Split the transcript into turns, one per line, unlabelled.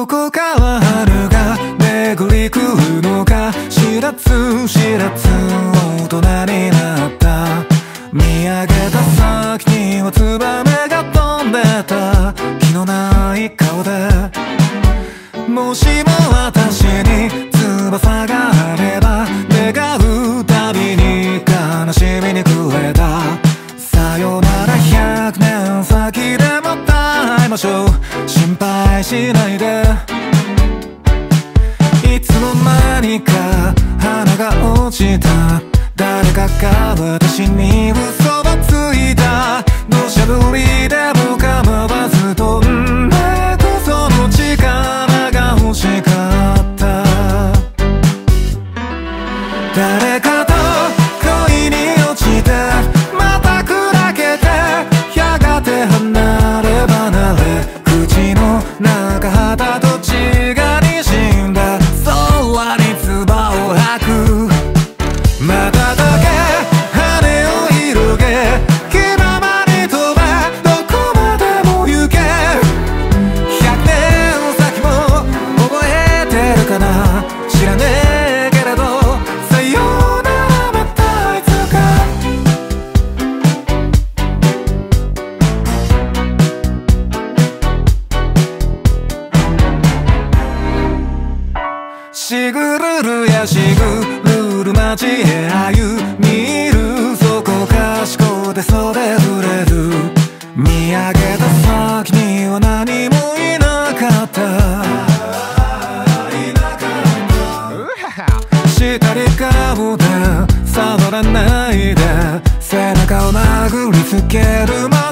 こから春が巡り来るのか知らず知らず大人になった。見上げた先にはツバメが飛んでた。気のない顔でもしも私に翼があれば願うたびに悲しみに暮れた。さよなら100年先でまた会いましょう。心配しないで。いつの間にか花が落ちた。誰かが私に嘘をついた。土砂降りでも構わず飛んでくその力が欲しかった。誰かと恋に落ちてまた砕けてやがて離れ離れ口の中肌と血が滲んだ空に唾を吐く。まただけ羽を広げ気ままに飛べどこまでも行け。100年先も覚えてるかな知らねえけれどさようならまたいつか。しぐるるやしぐるる街へ歩みる。そこかしこで袖触れる。見上げた先には何もいなかった。したり顔で触らないで背中を殴りつける